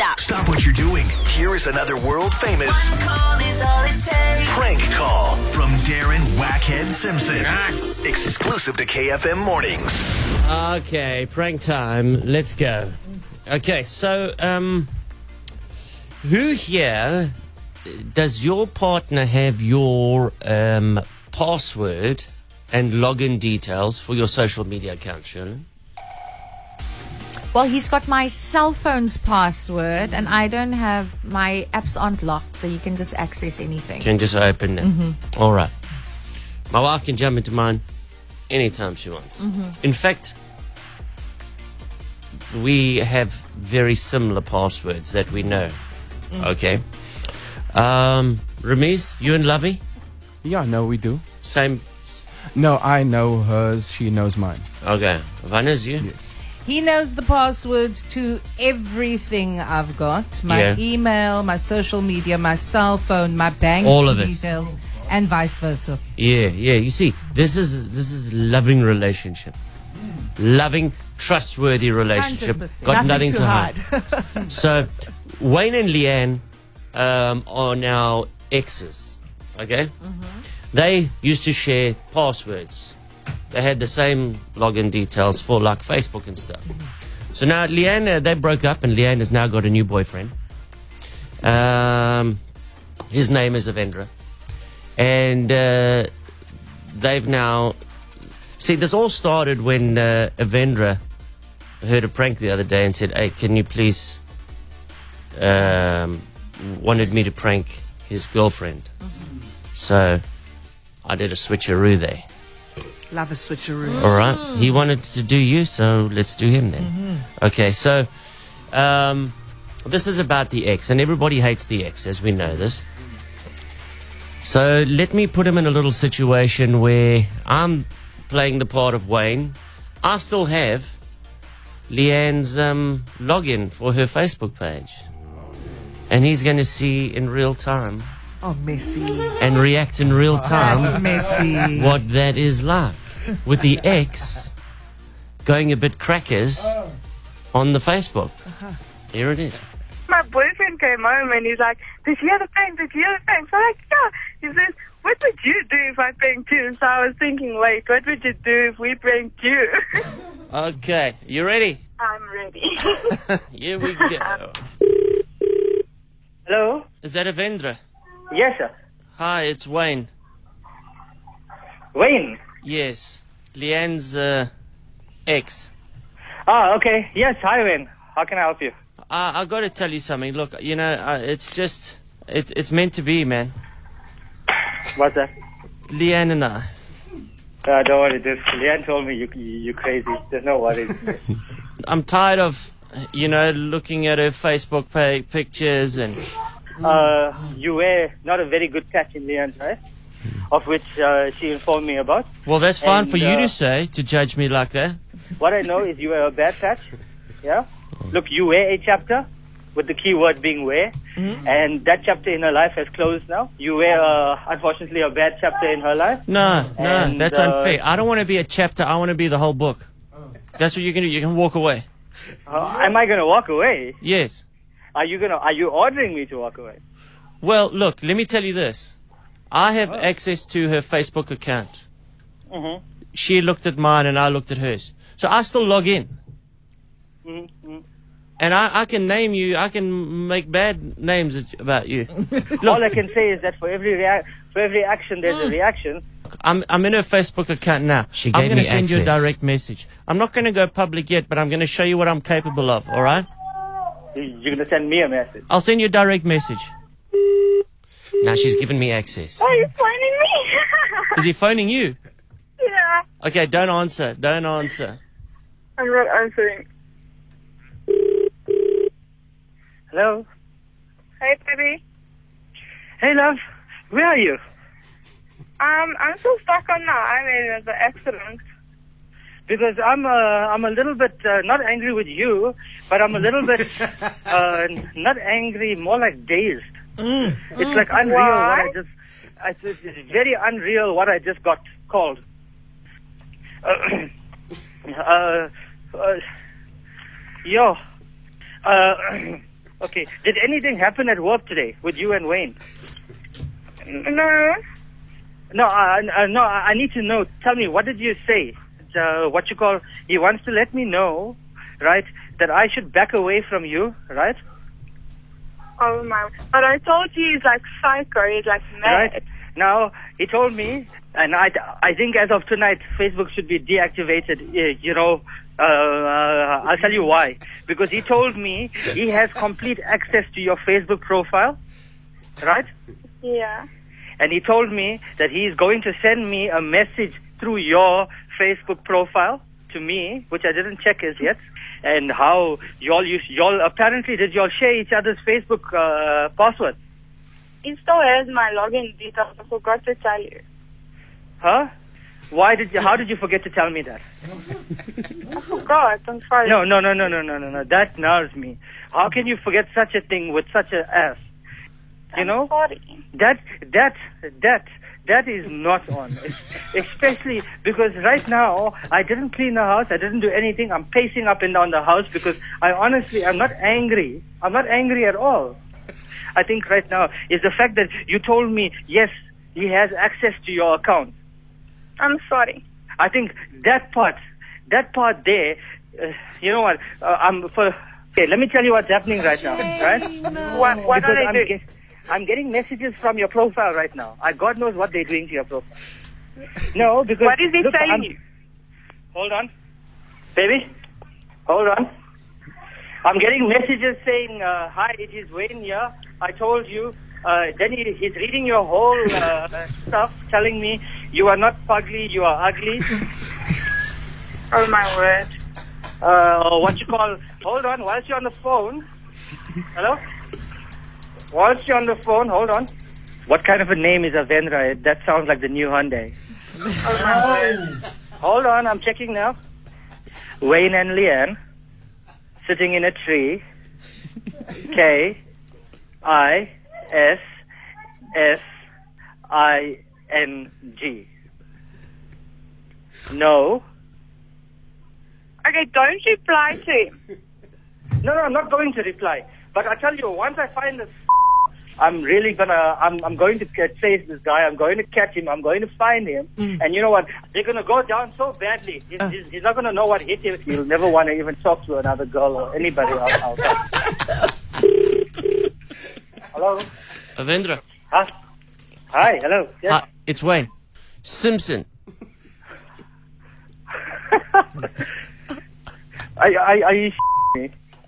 Stop. Stop what you're doing. Here is another world-famous One call is all it takes. prank call from Darren Wackhead Simpson. Nice. Exclusive to KFM Mornings. Okay, prank time. Let's go. Okay, so, who here does your partner have your password and login details for your social media account, Shirley? Well, he's got my cell phone's password, and I don't have my apps aren't locked, so you can just access anything. Can just open it. All right. My wife can jump into mine anytime she wants. In fact, we have very similar passwords that we know. Okay. Ramiz, you and Lovey? Yeah, no, we do. Same. No, I know hers. She knows mine. Okay. Vanna's you? Yes. He knows the passwords to everything I've got. My Yeah. email, my social media, my cell phone, my bank All of it. details, and vice versa. Yeah. You see, this is loving relationship. Loving, trustworthy relationship. 100%. Got nothing Nothing to to hide. So, Wayne and Leanne are now exes. Okay? They used to share passwords. They had the same login details for like Facebook and stuff. So now Leanne, they broke up, and Leanne has now got a new boyfriend. His name is Avendra. And they've now... See, this all started when Avendra heard a prank the other day and said, hey, can you please... wanted me to prank his girlfriend. So I did a switcheroo there. Love a switcheroo. All right. He wanted to do you, so let's do him then. Okay, so this is about the ex, and everybody hates the ex, as we know this. So let me put him in a little situation where I'm playing the part of Wayne. I still have Leanne's login for her Facebook page. And he's going to see in real time Oh, messy. and react in real time That's messy. what that is like, with the ex going a bit crackers on the Facebook. Here it is. My boyfriend came home and he's like, did you hear the prank? Did you hear the prank? So I'm like, yeah. He says, what would you do if I pranked you? So I was thinking, wait, what would you do if we pranked you? Okay, you ready? I'm ready. Here we go. Hello? Is that Avendra? Yes, sir. Hi, it's Wayne. Wayne? Yes, Leanne's ex. Ah, okay. Yes, hi, Wayne. How can I help you? I got to tell you something. Look, you know, it's just, it's meant to be, man. What's that? Leanne and I. Don't worry. Leanne told me you crazy. There's no worries. I'm tired of, you know, looking at her Facebook pictures and... You were not a very good catch in Leanne's life, of which she informed me about. Well, that's fine And, for you to say, to judge me like that. What I know is you were a bad catch. Yeah? Look, you were a chapter, with the key word being were, and that chapter in her life has closed now. You were, unfortunately, a bad chapter in her life. No, And, that's unfair. I don't want to be a chapter. I want to be the whole book. That's what you can do. You can walk away. Am I going to walk away? Yes. Are you ordering me to walk away? Well, look, let me tell you this. I have access to her Facebook account. Mm-hmm. She looked at mine and I looked at hers. So I still log in. Mm-hmm. And I can name you. I can make bad names about you. All I can say is that for every action, there's a reaction. I'm in her Facebook account now. She I'm gave going me to send you a access. direct message. I'm not going to go public yet, but I'm going to show you what I'm capable of, all right? You're going to send me a message. I'll send you a direct message. Now she's given me access. Are you phoning me? Is he phoning you? Yeah. Okay, don't answer. Don't answer. I'm not answering. Hello? Hey, baby. Hey, love. Where are you? I'm still stuck on that. I mean, the accident. Because I'm a little bit not angry with you, but I'm a little bit not angry, more like dazed. It's like unreal Why? what I just. It's very unreal what I just got called. Okay. Did anything happen at work today with you and Wayne? No. No, I need to know. Tell me, what did you say? He wants to let me know, right, that I should back away from you, right? Oh my! But I told you he's like psycho. He's like mad. Right. Now, he told me, and I think as of tonight, Facebook should be deactivated. I'll tell you why. Because he told me he has complete access to your Facebook profile, right? Yeah. And he told me that he's going to send me a message through your Facebook profile to me, which I didn't check as yet. And how y'all apparently did y'all share each other's Facebook password? He still has my login details. I forgot to tell you. Huh? How did you forget to tell me that? I forgot. I'm sorry. No. That nerves me. How can you forget such a thing with such an ass? You know? Sorry. That is not on. Especially because right now, I didn't clean the house. I didn't do anything. I'm pacing up and down the house because I'm not angry. I'm not angry at all. I think right now is the fact that you told me, yes, he has access to your account. I'm sorry. I think that part there, you know what? Okay, let me tell you what's happening right now, right? What are they doing? I'm getting messages from your profile right now. God knows what they're doing to your profile. No, because... What is he telling you? Hold on. Baby, hold on. I'm getting messages saying, hi, it is Wayne here. I told you. Then he's reading your whole stuff, telling me you are not fugly, you are ugly. Oh, my word. Hold on, whilst you're on the phone. Hello? Whilst you're on the phone, hold on. What kind of a name is Avendra? That sounds like the new Hyundai. Oh, my word. Hold on, I'm checking now. Wayne and Leanne sitting in a tree. KISSING. No. Okay, don't reply to him. No, I'm not going to reply. But I tell you, once I find this, I'm really I'm going to chase this guy. I'm going to catch him. I'm going to find him. And you know what? They're going to go down so badly. He's not going to know what hit him. He'll never want to even talk to another girl or anybody else. Hello? Avendra. Huh? Hi, hello. Yes. Hi, it's Wayne. Simpson. Are you me?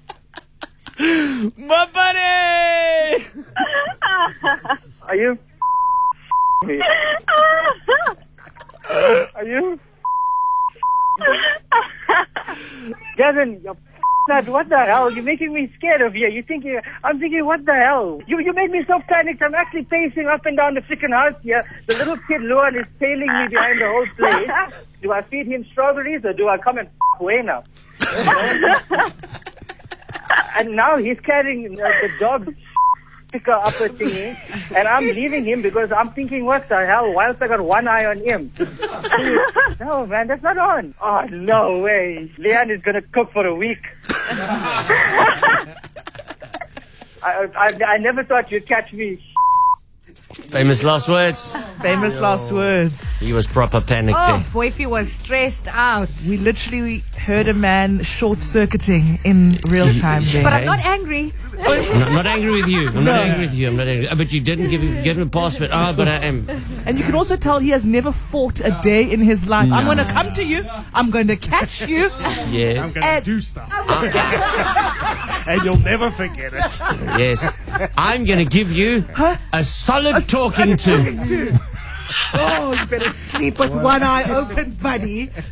My buddy! Are you me? Are you? Gavin, you're nut. What the hell? You're making me scared of you. I'm thinking, what the hell? You made me so panicked. I'm actually pacing up and down the freaking house here. The little kid Luan is tailing me behind the whole place. Do I feed him strawberries or do I come and Wayne up? And now he's carrying the dog picker upper thingy, and I'm leaving him because I'm thinking, what the hell? Whilst I got one eye on him. No, man, that's not on. Oh, no way. Leanne is going to cook for a week. I never thought you'd catch me. Famous last words. Famous last words. He was proper panicked Oh, there. Boyfie was stressed out. We literally heard a man short-circuiting in real time there. But I'm not angry. I'm not angry with you. I'm not angry with you. I'm not angry. But you didn't give him a password. But I am. And you can also tell he has never fought a day in his life. I'm going to come to you. I'm going to catch you. Yes. I'm going to do stuff. And you'll never forget it. Yes. I'm going to give you a solid talking to. Oh, you better sleep with one eye open, buddy.